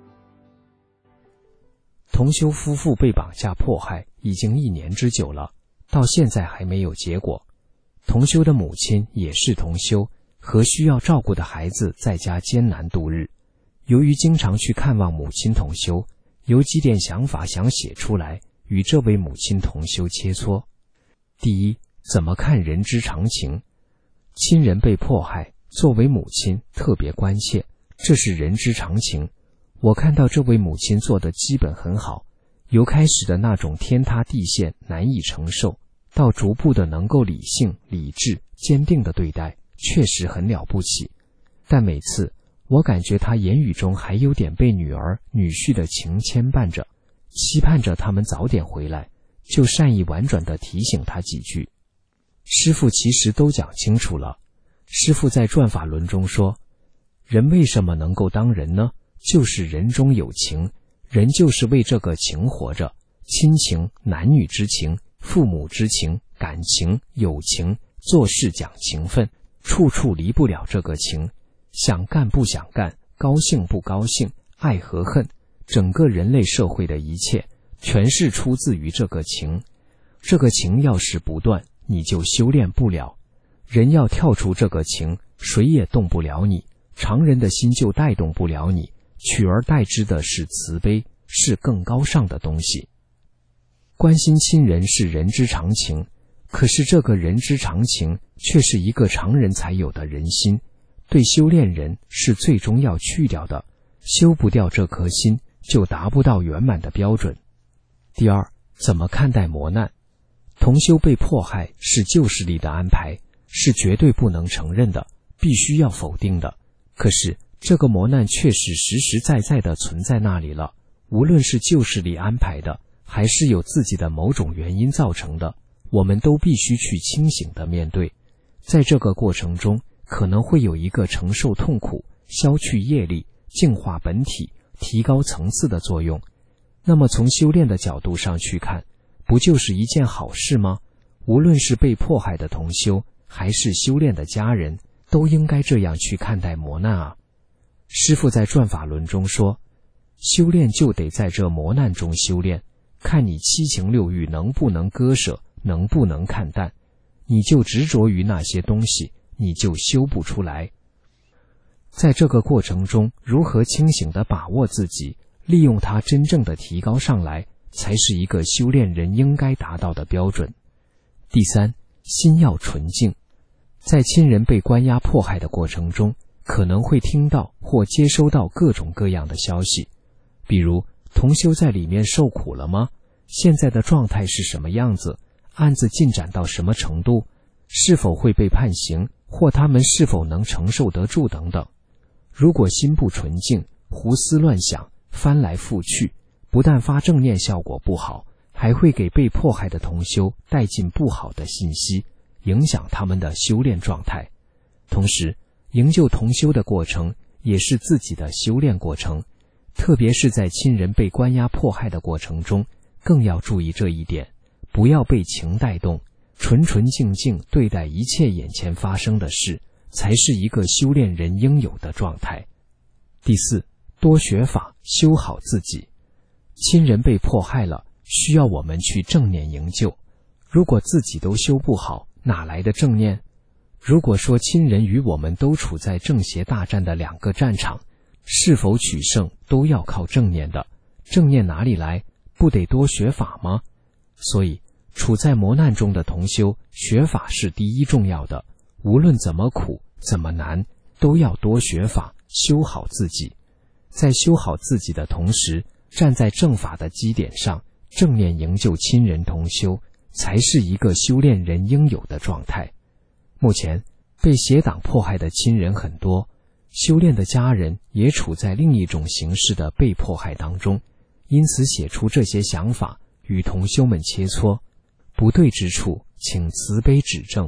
同修夫妇被绑架迫害已经一年之久了，到现在还没有结果。同修的母亲也是同修，和需要照顾的孩子在家艰难度日。由于经常去看望母亲同修，有几点想法想写出来，与这位母亲同修切磋。第一，怎么看人之常情？亲人被迫害，作为母亲特别关切，这是人之常情。我看到这位母亲做的基本很好，由开始的那种天塌地陷难以承受，到逐步的能够理性、理智、坚定的对待，确实很了不起。但每次我感觉他言语中还有点被女儿、女婿的情牵绊着，期盼着他们早点回来，就善意婉转地提醒他几句。师父其实都讲清楚了。师父在转法轮中说，人为什么能够当人呢？就是人中有情，人就是为这个情活着，亲情、男女之情、父母之情、感情、友情，做事讲情分，处处离不了这个情，想干不想干，高兴不高兴，爱和恨，整个人类社会的一切全是出自于这个情。这个情要是不断，你就修炼不了。人要跳出这个情，谁也动不了你，常人的心就带动不了你，取而代之的是慈悲，是更高尚的东西。关心亲人是人之常情，可是这个人之常情却是一个常人才有的人心，对修炼人是最终要去掉的，修不掉这颗心，就达不到圆满的标准。第二，怎么看待磨难？同修被迫害是旧势力的安排，是绝对不能承认的，必须要否定的。可是这个磨难确实实实在在的存在那里了，无论是旧势力安排的，还是有自己的某种原因造成的，我们都必须去清醒地面对。在这个过程中，可能会有一个承受痛苦、消去业力、净化本体、提高层次的作用。那么从修炼的角度上去看，不就是一件好事吗？无论是被迫害的同修，还是修炼的家人，都应该这样去看待磨难啊。师父在转法轮中说，修炼就得在这磨难中修炼，看你七情六欲能不能割舍，能不能看淡。你就执着于那些东西，你就修不出来。在这个过程中，如何清醒地把握自己，利用它真正的提高上来，才是一个修炼人应该达到的标准。第三，心要纯净。在亲人被关押迫害的过程中，可能会听到或接收到各种各样的消息，比如同修在里面受苦了吗？现在的状态是什么样子？案子进展到什么程度？是否会被判刑？或他们是否能承受得住等等。如果心不纯净，胡思乱想，翻来覆去，不但发正念效果不好，还会给被迫害的同修带进不好的信息，影响他们的修炼状态。同时，营救同修的过程也是自己的修炼过程，特别是在亲人被关押迫害的过程中，更要注意这一点，不要被情带动，纯纯净净对待一切眼前发生的事，才是一个修炼人应有的状态。第四，多学法，修好自己。亲人被迫害了，需要我们去正念营救。如果自己都修不好，哪来的正念？如果说亲人与我们都处在正邪大战的两个战场，是否取胜都要靠正念的。正念哪里来？不得多学法吗？所以处在磨难中的同修，学法是第一重要的，无论怎么苦怎么难，都要多学法，修好自己。在修好自己的同时，站在正法的基点上，正念营救亲人同修，才是一个修炼人应有的状态。目前被邪党迫害的亲人很多，修炼的家人也处在另一种形式的被迫害当中，因此写出这些想法与同修们切磋，不对之处请慈悲指正。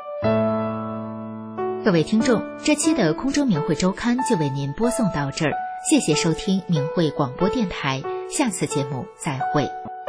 各位听众，这期的空中明慧周刊就为您播送到这儿。 谢谢收听明慧广播电台，下次节目再会。